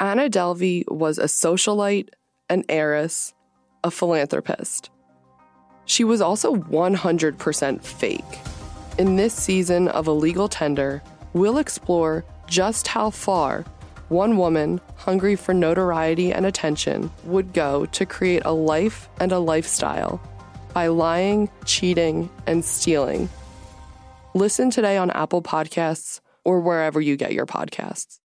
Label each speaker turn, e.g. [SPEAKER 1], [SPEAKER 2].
[SPEAKER 1] Anna Delvey was a socialite, an heiress, a philanthropist. She was also 100% fake. In this season of Illegal Tender, we'll explore just how far one woman, hungry for notoriety and attention, would go to create a life and a lifestyle by lying, cheating, and stealing. Listen today on Apple Podcasts or wherever you get your podcasts.